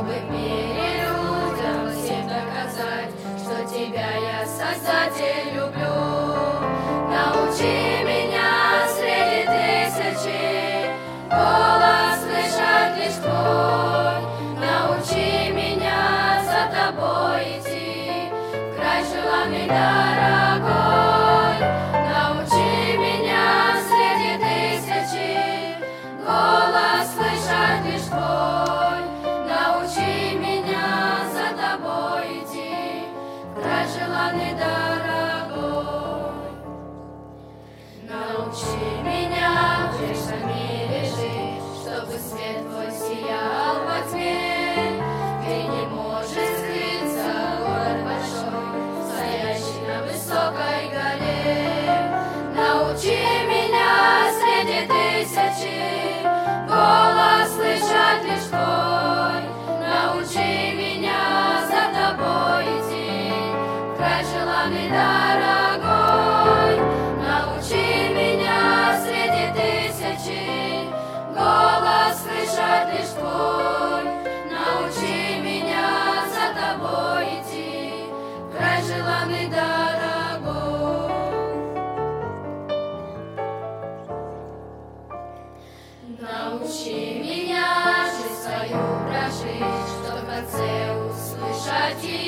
чтобы в мире людям всем доказать, что тебя я, Создатель, люблю. Научи меня среди тысячи голос слышать лишь твой. Научи меня за тобой идти, в край желанный, дорогой. Научи меня среди тысячи голос слышать лишь твой. Научи меня за тобой идти, в край желанный, дорогой. Научи меня в грешном мире жить, чтобы свет твой сиял во тьме, где не может скрыться город большой, стоящий на высокой горе. Научи меня среди тысячи голос слышать лишь твой. Научи меня за тобой идти, в край желанный, дорогой. Научи меня среди тысячи голос слышать лишь твой. Научи меня за тобой идти, в край желанный, дорогой. Научи меня жизнь свою прожить, чтоб в конце услышать